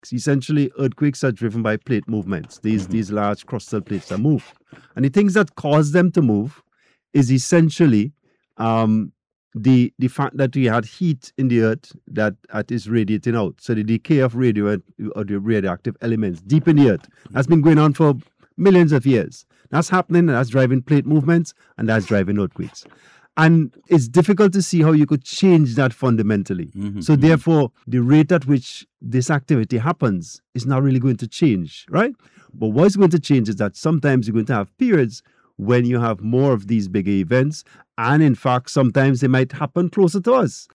Essentially, earthquakes are driven by plate movements. These large crustal plates that move. And the things that cause them to move is essentially the fact that we had heat in the earth that is radiating out. So the decay of or the radioactive elements deep in the earth has been going on for millions of years. That's happening, and that's driving plate movements, and that's driving earthquakes. And it's difficult to see how you could change that fundamentally. So therefore, the rate at which this activity happens is not really going to change, right? But what's going to change is that sometimes you're going to have periods when you have more of these bigger events. And in fact, sometimes they might happen closer to us.